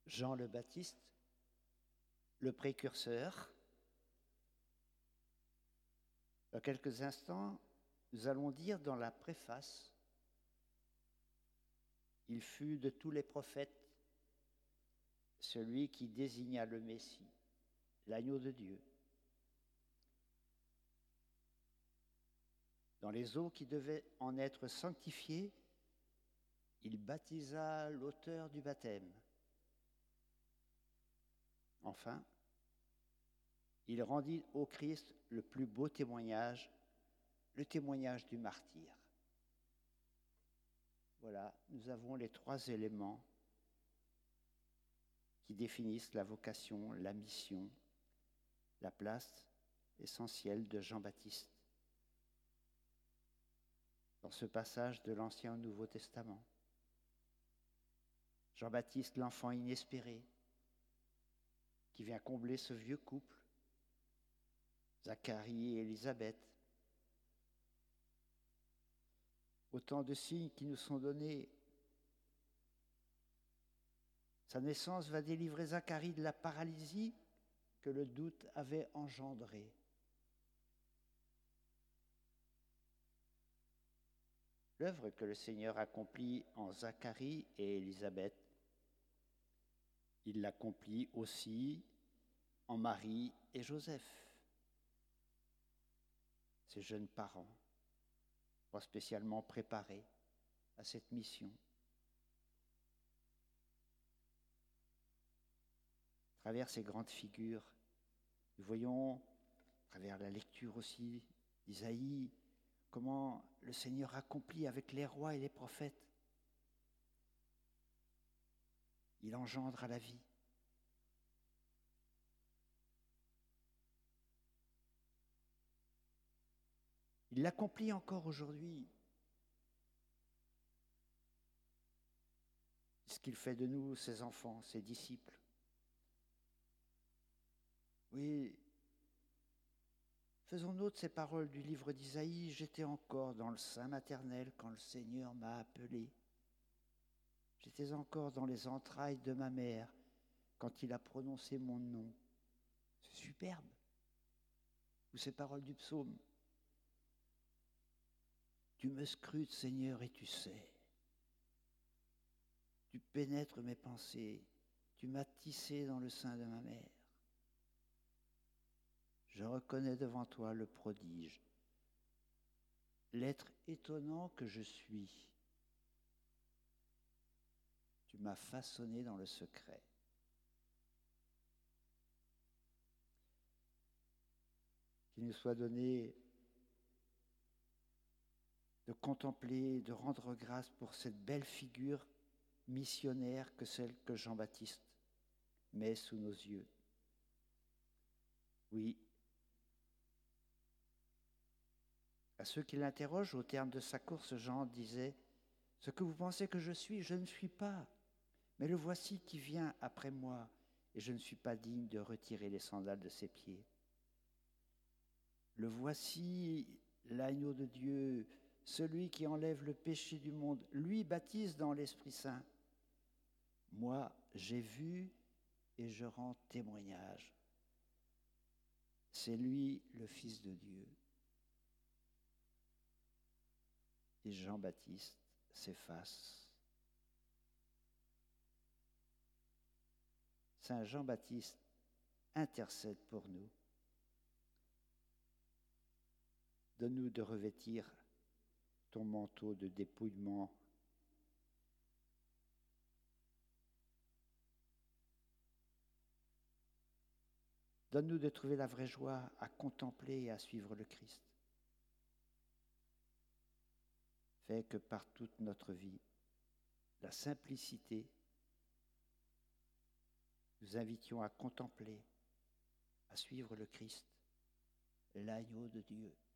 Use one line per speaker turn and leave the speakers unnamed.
Jean le Baptiste, le précurseur. Dans quelques instants, nous allons dire dans la préface, « Il fut de tous les prophètes celui qui désigna le Messie, l'agneau de Dieu. Dans les eaux qui devaient en être sanctifiées, il baptisa l'auteur du baptême. Enfin, il rendit au Christ le plus beau témoignage, le témoignage du martyr. » Voilà, nous avons les trois éléments qui définissent la vocation, la mission, la place essentielle de Jean-Baptiste dans ce passage de l'Ancien au Nouveau Testament. Jean-Baptiste, l'enfant inespéré, qui vient combler ce vieux couple, Zacharie et Élisabeth. Autant de signes qui nous sont donnés. Sa naissance va délivrer Zacharie de la paralysie que le doute avait engendrée. L'œuvre que le Seigneur accomplit en Zacharie et Élisabeth, il l'accomplit aussi en Marie et Joseph, ces jeunes parents, pas spécialement préparés à cette mission. À travers ces grandes figures, nous voyons, à travers la lecture aussi d'Isaïe, comment le Seigneur accomplit avec les rois et les prophètes. Il engendre à la vie. Il l'accomplit encore aujourd'hui. Ce qu'il fait de nous, ses enfants, ses disciples. Oui, faisons nôtre ces paroles du livre d'Isaïe. J'étais encore dans le sein maternel quand le Seigneur m'a appelé. J'étais encore dans les entrailles de ma mère quand il a prononcé mon nom. C'est superbe. Ou ces paroles du psaume. Tu me scrutes, Seigneur, et tu sais. Tu pénètres mes pensées. Tu m'as tissé dans le sein de ma mère. Je reconnais devant toi le prodige, l'être étonnant que je suis. Tu m'as façonné dans le secret. Qu'il nous soit donné de contempler, de rendre grâce pour cette belle figure missionnaire que celle que Jean-Baptiste met sous nos yeux. Oui, à ceux qui l'interrogent au terme de sa course, Jean disait « Ce que vous pensez que je ne suis pas, mais le voici qui vient après moi, et je ne suis pas digne de retirer les sandales de ses pieds. Le voici, l'agneau de Dieu, celui qui enlève le péché du monde, lui baptise dans l'Esprit Saint. Moi, j'ai vu et je rends témoignage. C'est lui le Fils de Dieu. » Et Jean-Baptiste s'efface. Saint Jean-Baptiste intercède pour nous. Donne-nous de revêtir ton manteau de dépouillement. Donne-nous de trouver la vraie joie à contempler et à suivre le Christ. Fais que par toute notre vie, la simplicité, nous invitions à contempler, à suivre le Christ, l'agneau de Dieu.